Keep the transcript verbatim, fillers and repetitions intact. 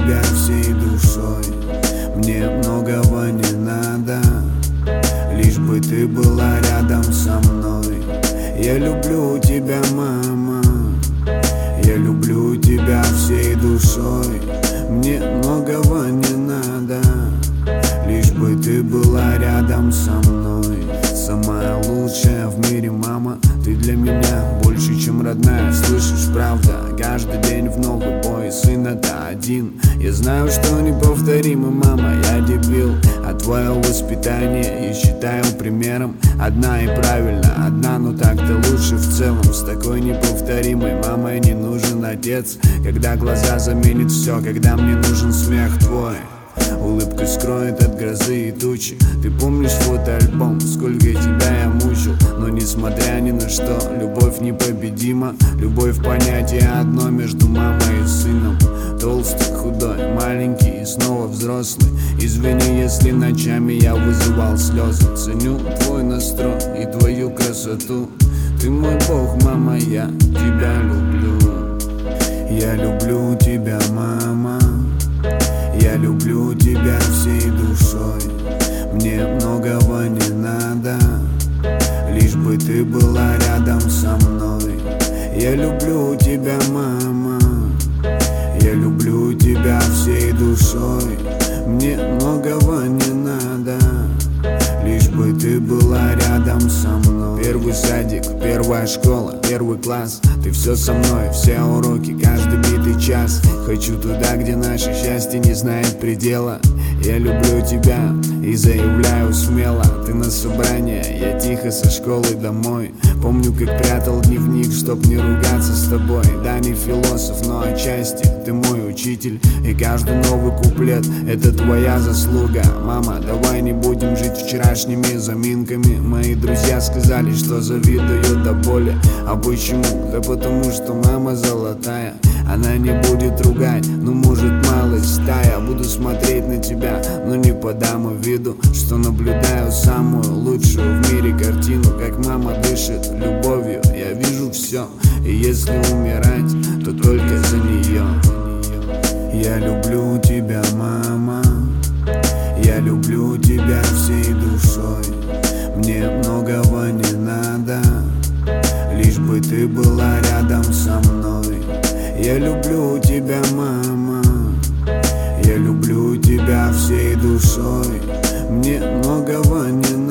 тебя всей душой. Мне многого не надо, лишь бы ты была рядом со мной. Я люблю тебя, мама, я люблю тебя всей душой. Мне многого не надо, лишь бы ты была рядом со мной. Самая лучшая в мире, мама, ты для меня больше, чем родная. Слышишь, правда, каждый день в новый бой. Сын это один, я знаю, что неповторимый, мама, я дебил. А твое воспитание я считаю примером. Одна и правильно, одна, но так-то лучше в целом. С такой неповторимой мамой не нужен отец. Когда глаза заменит все, когда мне нужен смех твой. Улыбка скроет от грозы и тучи. Ты помнишь фотоальбом, сколько тебя я мучил. Но несмотря ни на что, любовь непобедима. Любовь понятие одно между мамой и сыном. Толстый, худой, маленький и снова взрослый. Извини, если ночами я вызывал слезы. Ценю твой настрой и твою красоту. Ты мой бог, мама, я тебя люблю. Я люблю тебя, мама, я люблю тебя всей душой. Мне многого не надо, лишь бы ты была рядом со мной. Я люблю тебя, мама, я люблю тебя всей душой. Мне многого не надо, лишь бы ты была рядом со мной. Первый садик, первая школа, первый класс. Ты все со мной, все уроки, каждый битый час. Хочу туда, где наше счастье не знает предела. Я люблю тебя и заявляю смело. Ты на собрание, я тихо со школы домой. Помню, как прятал дневник, чтоб не ругаться с тобой. Да, не философ, но отчасти ты мой учитель. И каждый новый куплет — это твоя заслуга. Мама, давай не будем жить вчерашними заминками. Мои друзья сказали, что завидуют до боли. А почему? Да потому что мама золотая. Она не будет ругать, ну может малость стая. Буду смотреть на тебя, но не подам и виду, что наблюдаю самую лучшую в мире картину. Как мама дышит любовью, я вижу все. И если умирать, то только за нее. Я люблю тебя, мама, я люблю тебя всей душой. Мне многого не надо, лишь бы ты была рядом со мной. Я люблю тебя, мама, я люблю тебя всей душой. Мне многого не надо.